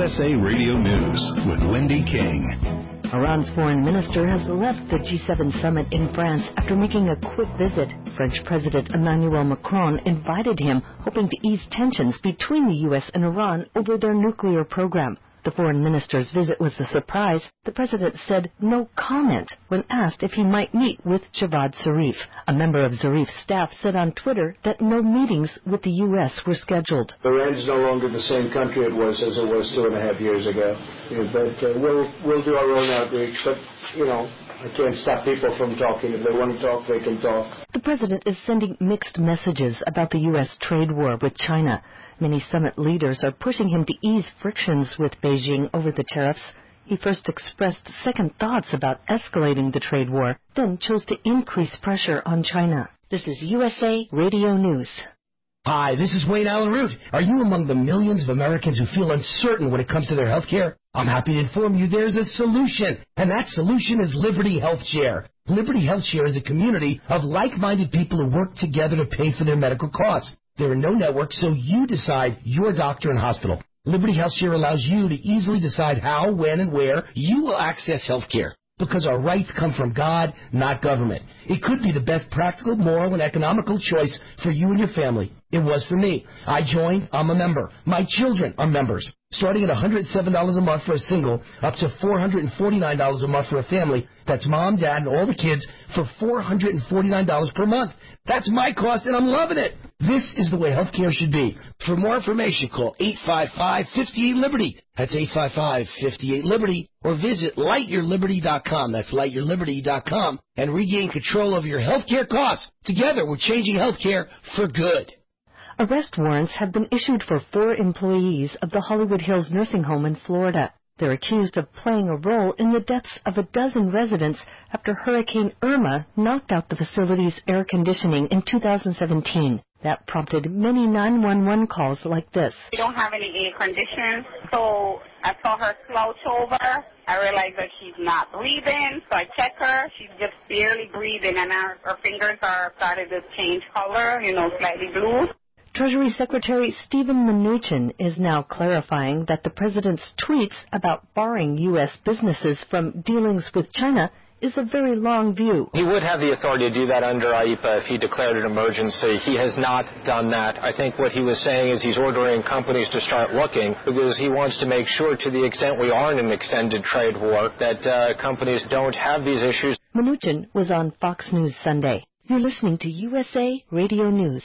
USA Radio News with Wendy King. Iran's foreign minister has left the G7 summit in France after making a quick visit. French President Emmanuel Macron invited him, hoping to ease tensions between the U.S. and Iran over their nuclear program. The foreign minister's visit was a surprise. The president said no comment when asked if he might meet with Javad Zarif. A member of Zarif's staff said on Twitter that no meetings with the U.S. were scheduled. Iran is no longer the same country it was 2.5 years ago. But we'll do our own outreach. But, I can't stop people from talking. If they want to talk, they can talk. The president is sending mixed messages about the U.S. trade war with China. Many summit leaders are pushing him to ease frictions with Beijing over the tariffs. He first expressed second thoughts about escalating the trade war, then chose to increase pressure on China. This is USA Radio News. Hi, this is Wayne Allen Root. Are you among the millions of Americans who feel uncertain when it comes to their health care? I'm happy to inform you there's a solution, and that solution is Liberty Health Share. Liberty Health Share is a community of like-minded people who work together to pay for their medical costs. There are no networks, so you decide your doctor and hospital. Liberty Health Share allows you to easily decide how, when, and where you will access health care. Because our rights come from God, not government. It could be the best practical, moral, and economical choice for you and your family. It was for me. I joined. I'm a member. My children are members. Starting at $107 a month for a single, up to $449 a month for a family. That's mom, dad, and all the kids for $449 per month. That's my cost, and I'm loving it. This is the way healthcare should be. For more information, call 855-58-LIBERTY. That's 855-58-LIBERTY. Or visit lightyourliberty.com. That's lightyourliberty.com. And regain control over your healthcare costs. Together, we're changing healthcare for good. Arrest warrants have been issued for 4 employees of the Hollywood Hills nursing home in Florida. They're accused of playing a role in the deaths of a dozen residents after Hurricane Irma knocked out the facility's air conditioning in 2017. That prompted many 911 calls like this. We don't have any air conditioning, so I saw her slouch over. I realized that she's not breathing, so I check her. She's just barely breathing, and her fingers are starting to change color, slightly blue. Treasury Secretary Steven Mnuchin is now clarifying that the president's tweets about barring U.S. businesses from dealings with China is a very long view. He would have the authority to do that under IEPA if he declared an emergency. He has not done that. I think what he was saying is he's ordering companies to start looking because he wants to make sure, to the extent we are in an extended trade war, that companies don't have these issues. Mnuchin was on Fox News Sunday. You're listening to USA Radio News.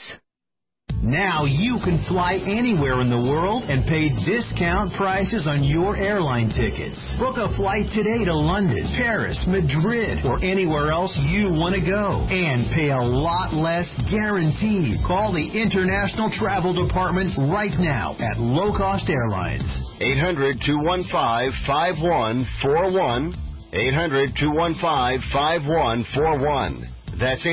Now you can fly anywhere in the world and pay discount prices on your airline tickets. Book a flight today to London, Paris, Madrid, or anywhere else you want to go. And pay a lot less guaranteed. Call the International Travel Department right now at Low Cost Airlines. 800-215-5141. 800-215-5141. That's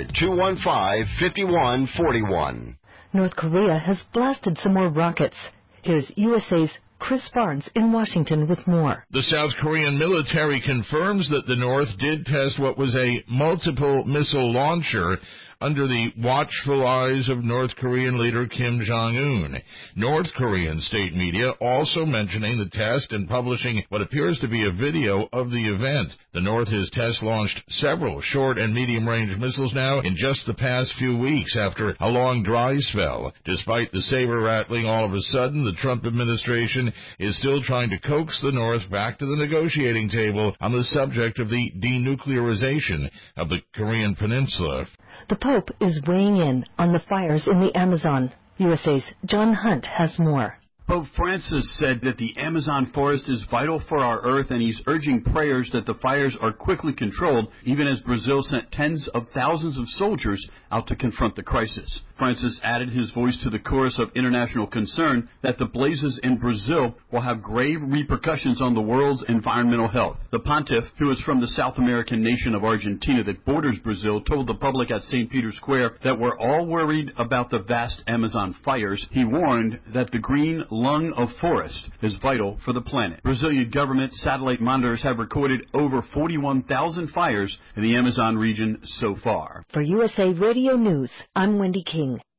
800-215-5141. North Korea has blasted some more rockets. Here's USA's Chris Barnes in Washington with more. The South Korean military confirms that the North did test what was a multiple missile launcher under the watchful eyes of North Korean leader Kim Jong-un. North Korean state media also mentioning the test and publishing what appears to be a video of the event. The North has test-launched several short and medium-range missiles now in just the past few weeks after a long dry spell. Despite the saber-rattling all of a sudden, the Trump administration is still trying to coax the North back to the negotiating table on the subject of the denuclearization of the Korean Peninsula. The Pope is weighing in on the fires in the Amazon. USA's John Hunt has more. Pope Francis said that the Amazon forest is vital for our earth, and he's urging prayers that the fires are quickly controlled, even as Brazil sent tens of thousands of soldiers out to confront the crisis. Francis added his voice to the chorus of international concern that the blazes in Brazil will have grave repercussions on the world's environmental health. The pontiff, who is from the South American nation of Argentina that borders Brazil, told the public at St. Peter's Square that we're all worried about the vast Amazon fires. He warned that the green lung of forest is vital for the planet. Brazilian government satellite monitors have recorded over 41,000 fires in the Amazon region so far. For USA Radio News, I'm Wendy King.